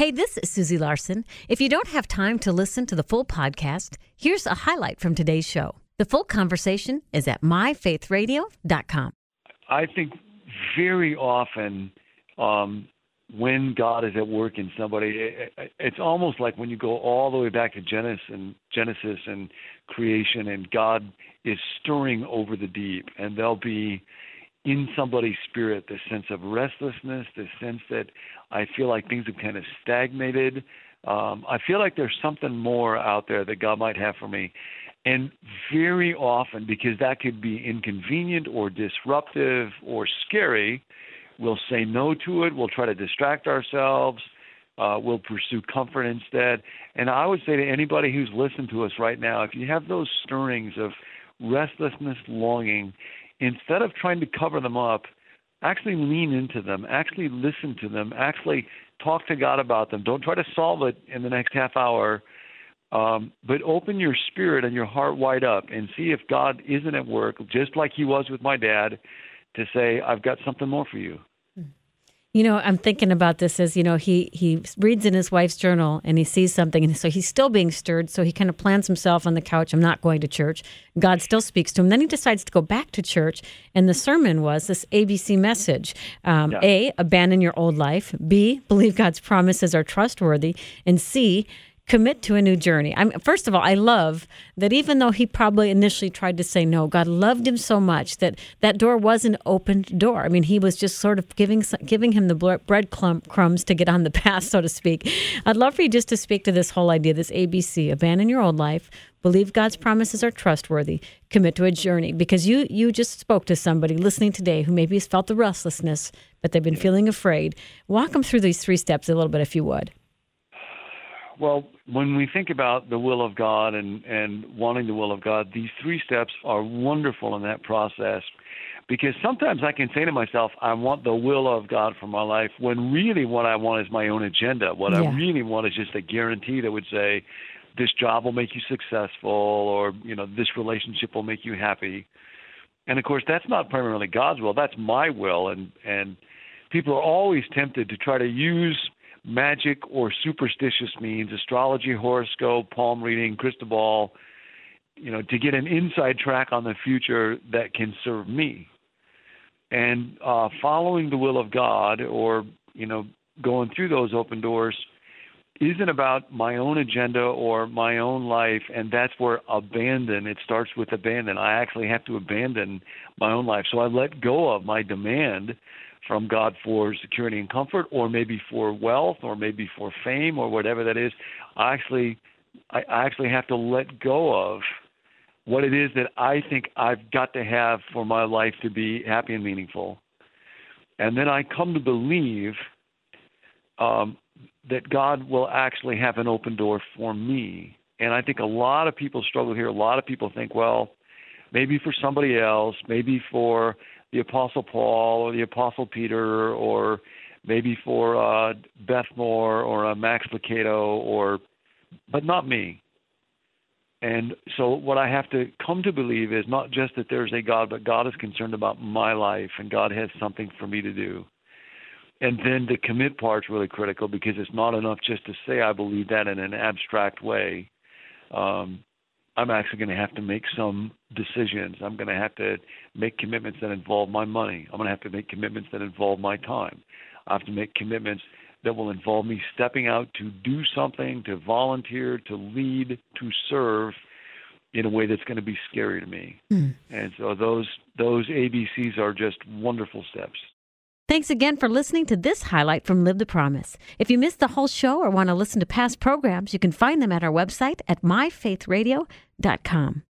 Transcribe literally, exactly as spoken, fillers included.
Hey, this is Susie Larson. If you don't have time to listen to the full podcast, here's a highlight from today's show. The full conversation is at my faith radio dot com. I think very often um, when God is at work in somebody, it, it's almost like when you go all the way back to Genesis and Genesis and creation, and God is stirring over the deep, and there'll be in somebody's spirit this sense of restlessness, this sense that I feel like things have kind of stagnated. Um, I feel like there's something more out there that God might have for me. And very often, because that could be inconvenient or disruptive or scary, we'll say no to it. We'll try to distract ourselves. Uh, we'll pursue comfort instead. And I would say to anybody who's listening to us right now, if you have those stirrings of restlessness, longing, instead of trying to cover them up, actually lean into them, actually listen to them, actually talk to God about them. Don't try to solve it in the next half hour. Um, but open your spirit and your heart wide up and see if God isn't at work, just like he was with my dad, to say, I've got something more for you. You know, I'm thinking about this as, you know, he, he reads in his wife's journal and he sees something, and so he's still being stirred, so he kind of plants himself on the couch. I'm not going to church. God still speaks to him. Then he decides to go back to church, and the sermon was this A B C message. Um, Yeah. A, abandon your old life. B, believe God's promises are trustworthy. And C, commit to a new journey. I'm, first of all, I love that even though he probably initially tried to say no, God loved him so much that that door was an opened door. I mean, he was just sort of giving giving him the bread crumbs to get on the path, so to speak. I'd love for you just to speak to this whole idea, this A B C, abandon your old life, believe God's promises are trustworthy, commit to a journey. Because you you just spoke to somebody listening today who maybe has felt the restlessness, but they've been feeling afraid. Walk them through these three steps a little bit, if you would. Well, when we think about the will of God and, and wanting the will of God, these three steps are wonderful in that process, because sometimes I can say to myself, I want the will of God for my life, when really what I want is my own agenda. What Yeah. I really want is just a guarantee that would say, this job will make you successful, or, you know, this relationship will make you happy. And, of course, that's not primarily God's will. That's my will. And, and people are always tempted to try to use magic or superstitious means, astrology, horoscope, palm reading, crystal ball, you know, to get an inside track on the future that can serve me. And uh, following the will of God, or, you know, going through those open doors, isn't about my own agenda or my own life, and that's where abandon, it starts with abandon. I actually have to abandon my own life. So I let go of my demand from God for security and comfort, or maybe for wealth, or maybe for fame, or whatever that is. I actually, I actually have to let go of what it is that I think I've got to have for my life to be happy and meaningful. And then I come to believe um, that God will actually have an open door for me. And I think a lot of people struggle here. A lot of people think, well, maybe for somebody else, maybe for the Apostle Paul or the Apostle Peter, or maybe for uh, Beth Moore or uh, Max Lucado, or, but not me. And so what I have to come to believe is not just that there's a God, but God is concerned about my life, and God has something for me to do. And then the commit part's really critical, because it's not enough just to say I believe that in an abstract way. Um, I'm actually going to have to make some decisions. I'm going to have to make commitments that involve my money. I'm going to have to make commitments that involve my time. I have to make commitments that will involve me stepping out to do something, to volunteer, to lead, to serve in a way that's going to be scary to me. Mm. And so those those A B Cs are just wonderful steps. Thanks again for listening to this highlight from Live the Promise. If you missed the whole show or want to listen to past programs, you can find them at our website at my faith radio dot com.